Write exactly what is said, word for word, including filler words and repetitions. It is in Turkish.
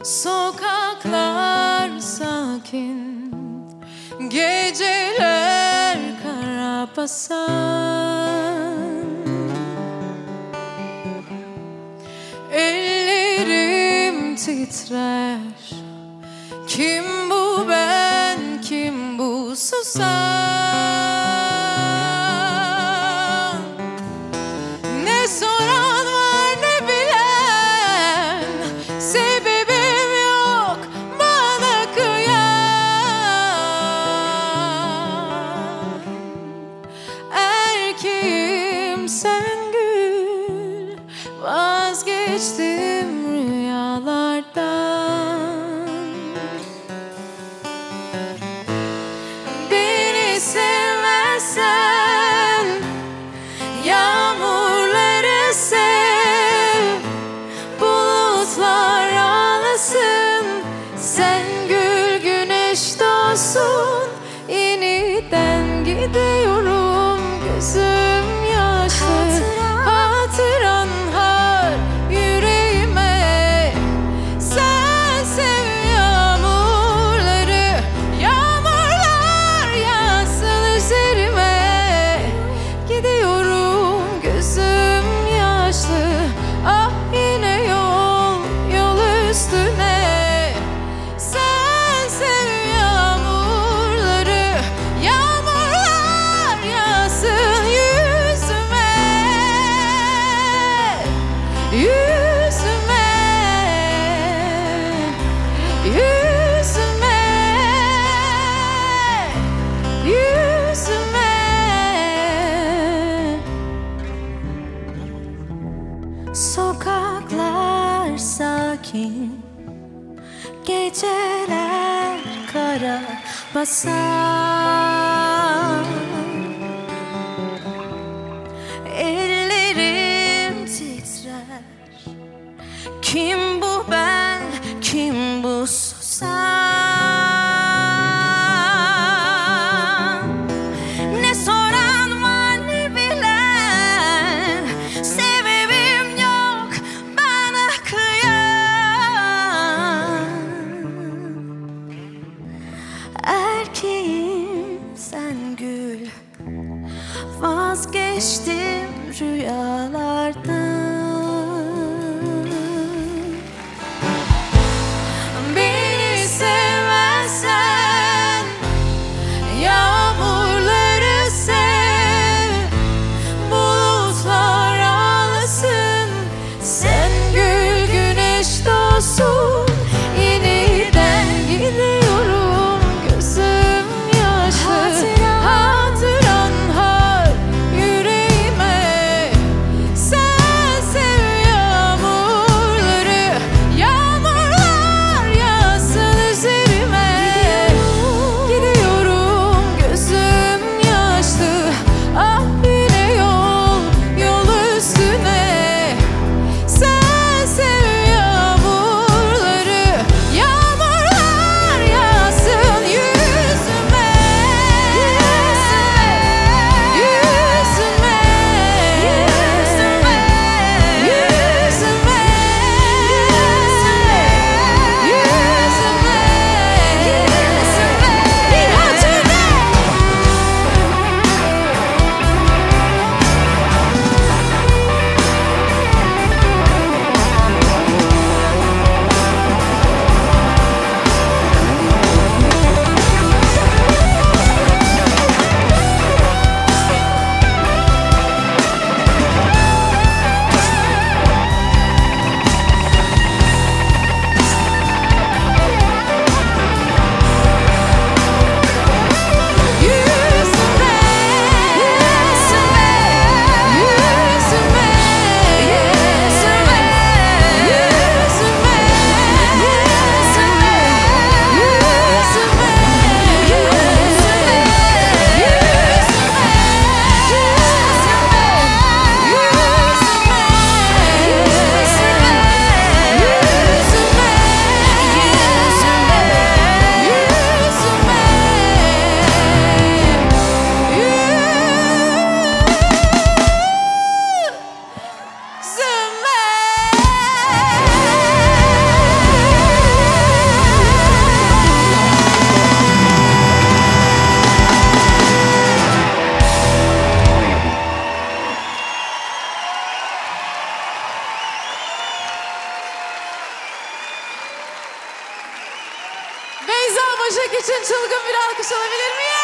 Sokaklar sakin, geceler karabasan. Ellerim titrer. Kim bu ben, kim bu susan? Ne soran var ne bilen, sebebim yok bana kıyan. Erkeğim sen gül, vazgeçtim rüyalardan. Beni sevmezsen yağmurları sev, bulutlar ağlasın, sen gül güneş doğsun. Yeniden gidiyorum gözüm yaşlı, hatıran har yüreğime. Sen sev yağmurları, yağmurlar yağsın üzerime. Gidiyorum gözüm yaşlı, ah yine yol yol üstüne. Sen sev yağmurları, yağmurlar yağsın yüzüme, yüzüme, yüzüme, yüzüme. Sokaklar sakin, geceler karabasan. Ellerim titrer. Kim bu ben, kim bu susan? Ne soran var ne bilen, sebebim yok bana kıyan. Erkeğim sen gül, vazgeçtim rüyalardan. Beyza Başak için çılgın bir alkış alabilir miyim?